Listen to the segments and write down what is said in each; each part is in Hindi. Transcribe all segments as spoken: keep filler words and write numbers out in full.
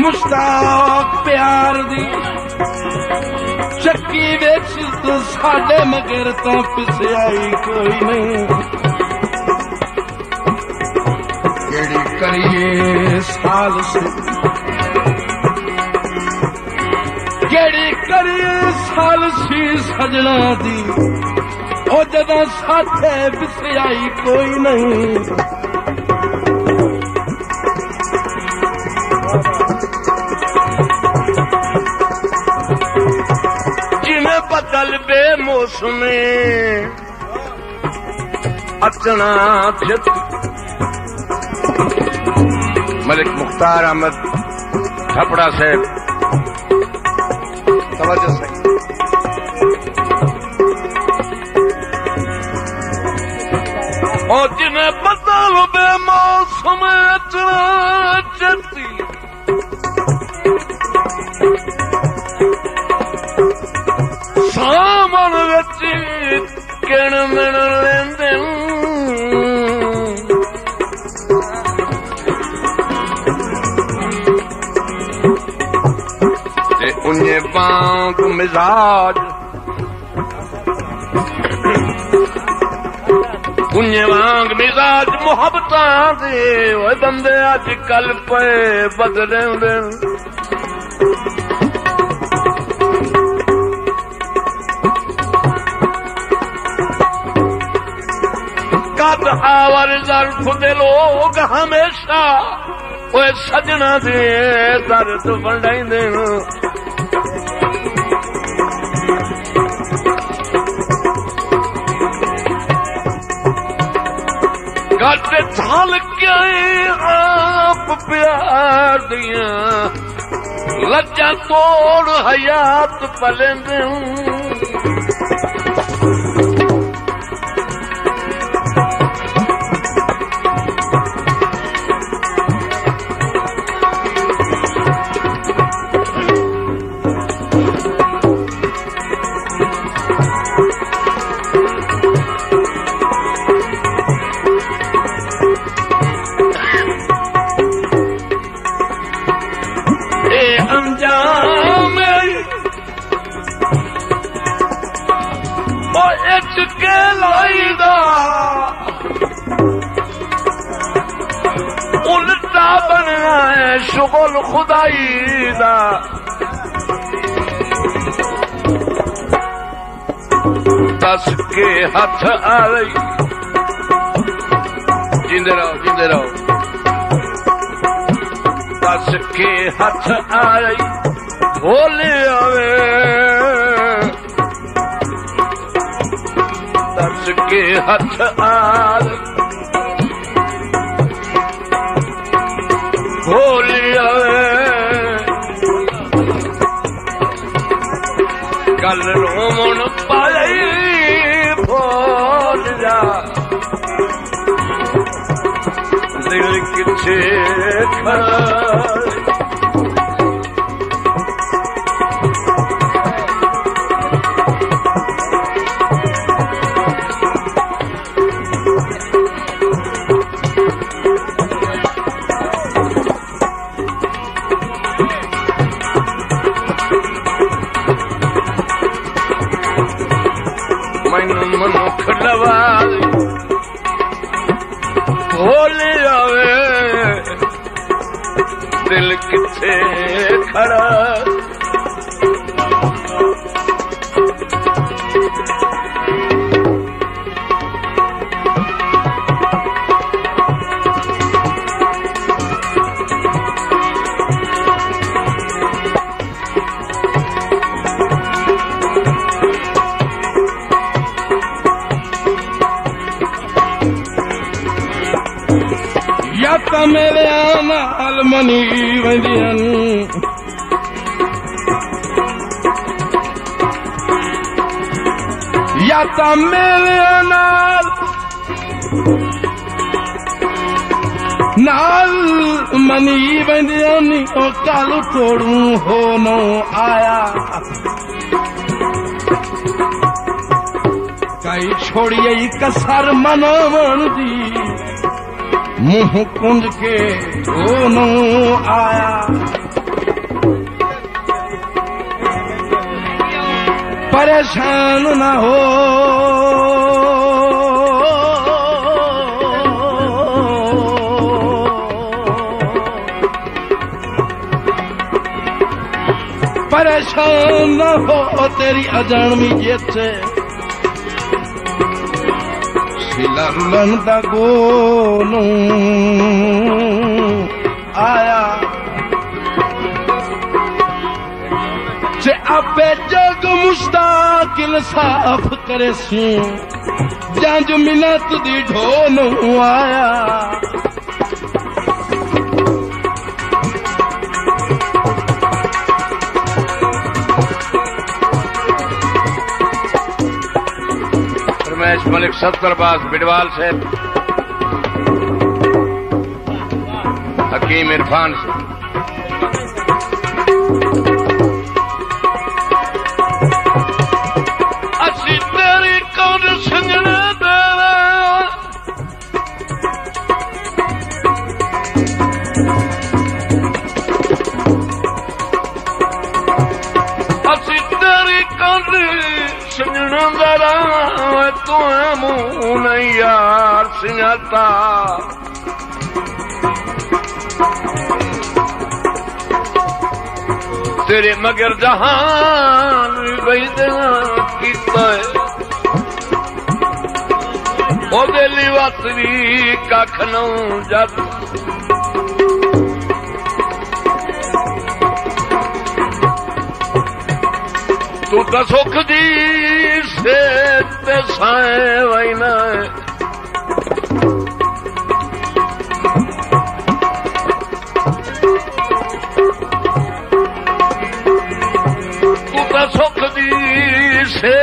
मुश्ताक प्यार दी चक्की विच तो साडे मगर तो पिछाई कोई नहीं। केड़ी करिए साल से केड़ी करिए साल सी सजना दी ओ जदा साथे पिछाई कोई नहीं। बदल बेमौसमे अचना जत मलिक मुख्तार अहमद थपड़ा से तवज्जो से और जिन्हें बदल बेमौसमे अचना जती सामन विच किण मिण लेंदे ते उन्ने बांग मिजाज उन्ने वांग मिजाज मुहब्बतां दे ओए बंदे अज कल पे बदलेंदे आवर जर्फ दे लोग हमेशा ओए सजना दे दर्द वंडाइंदे गट झल के आप प्यार दिया लज्जा तोड़ हयात पलेंदे उल्टा बनना है शुगल खुदाई दा दस के हथ आ रही जिंदे रहो जिंदे रहो दस के हथ आ रही बोले आवे दस के हथ आ रही भोलिया कल रोमन पाई भोल जा दिल किथे खड़ा मनुख लवाल भोले आवे दिल किथे खड़ा मेरे नाल मनी वंदियन या ता मेरे नाल नाल मनी वंदियन ओ कल तोड़ू हो नो आया कई छोड़िए कसर मनोवन दी मुंह कुंज के दोनों आया परेशान न हो परेशान न हो तेरी अजानवी जेते सिला रुलन दा गोनू आया जे आपे जग मुश्ताक इंसाफ करे सी जंज मिन्नत दी ढोनू आया रमेश मलिक सत्तर पास बिडवाल से हकीम इरफान से असी तेरी कौन संगने देवे असी तेरी कौन संगने देवे तू मुंह नहीं यार सिंहता तेरे मगर जहान बैदना कीता है ओ दिली वातरी कख नौ जद तू तो सुख दी से ते साए वैना सुख दी से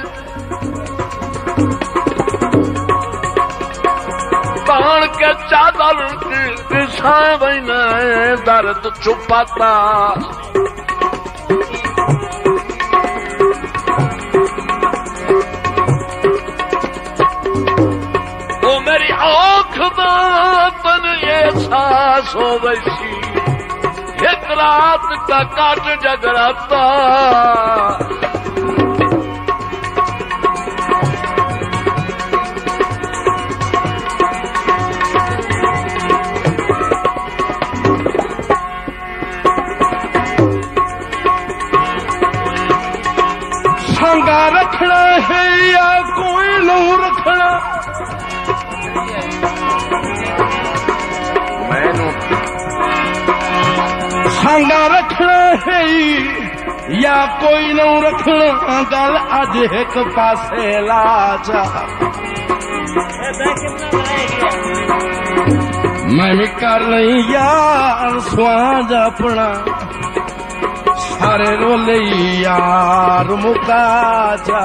तान के चादर किसा बना दर्द छुपाता वो मेरी आँख बन एहसास हो वैसी एक रात का काट जगराता संगा रखना है या कोई नहीं रखना मैनू संगा रखना है या कोई न रखना गल अज एक पासे ला जा मैं भी कर नहीं यार स्वाज अपना सारे रोले यार मुका जा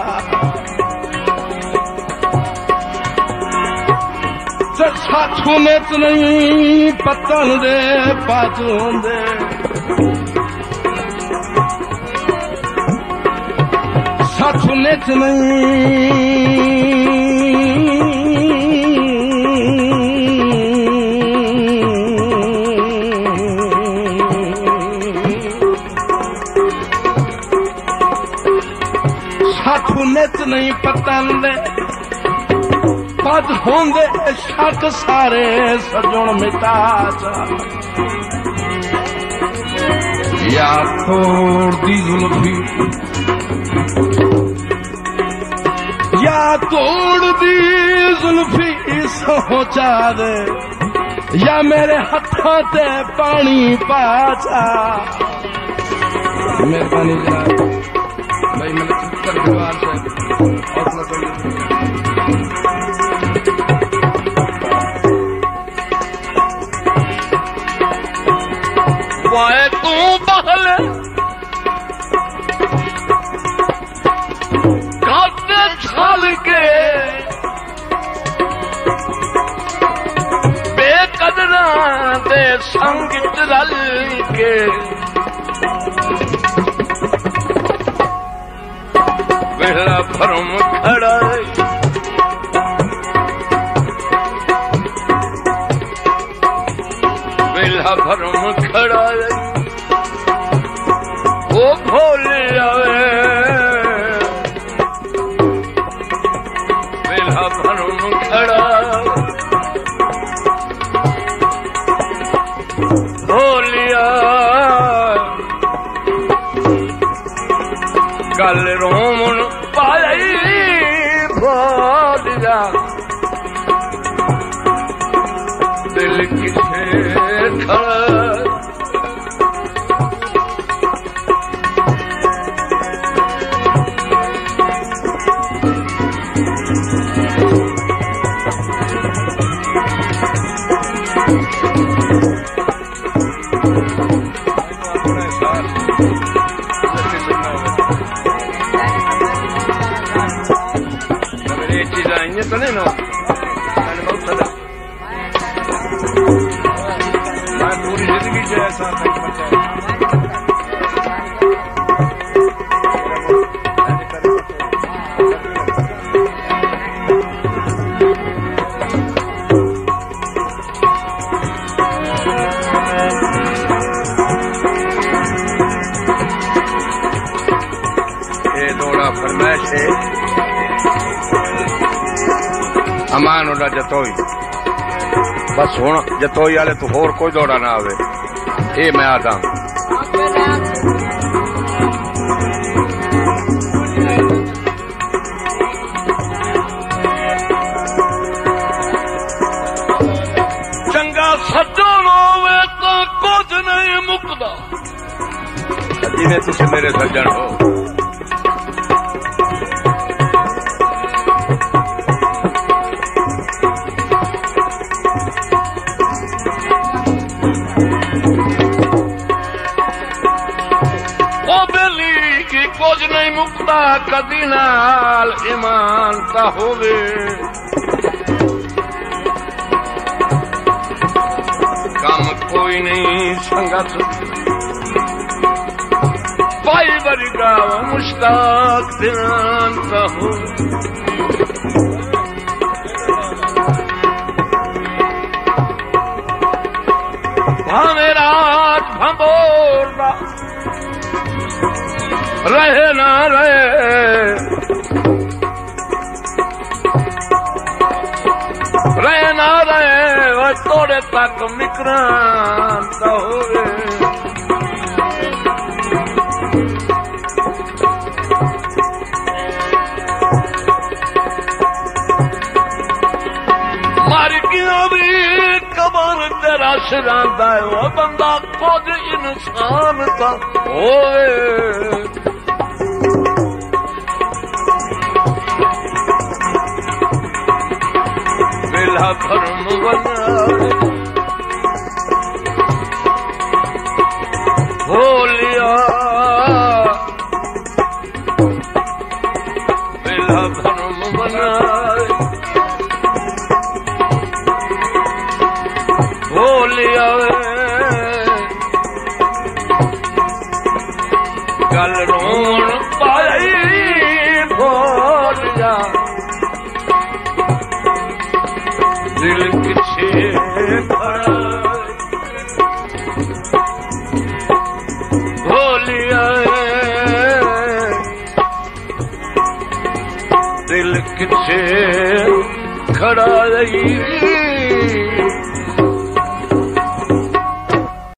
साथू ने तो नहीं पतन दे बाजू दे साथू ने तो नहीं साथू ने तो नहीं पतन दे पद होंदे शक सारे सजण मिटा जा या तोड़ दी जुल्फी या तोड़ दी जुल्फी सोचा दे या मेरे हथा ते पानी पा जा मेहरबानी जनाब भाई मैं कर दीवार से हौसला करिए वाए तू बहल काटे छाल के बेकदरा दे संग रल के बेड़ा भरम खड़ा बेड़ा भरम खड़ा वो खोल आवे भोलिया गल रोमन पाई भोलिया दिल किसे खड़ा तो नहीं ना मैंने बहुत सारा मैं पूरी जिंदगी से ऐसा नहीं बचा ये दौड़ा फरमाइश है अमान उड़ा जतोई बस हुण जतोई वाले तू होर कोई दौड़ा ना आवे ये मैं आदा चंगा सज्जन होवे तो कुछ नहीं मुकदा जिन्हें तुम मेरे सज्जन हो कुछ नहीं मुकता कदी नाल ईमान ता होवे काम कोई नहीं संगत पाई वर्गा मुश्ताक ध्यान ता होवे भावे रात भंबोरदा रहे ना रहे रहे ना रहे वह तोड़े तक विक्रांत होवे मर गया भी कबर तेरा सिरांदा है वह बंदा खुद इंसान का होवे धर्म बना भोलिया बेला धर्म बना भोलिया गल रोन पाई भोलिया दिल किसे भोलिया दिल किसे खड़ा रही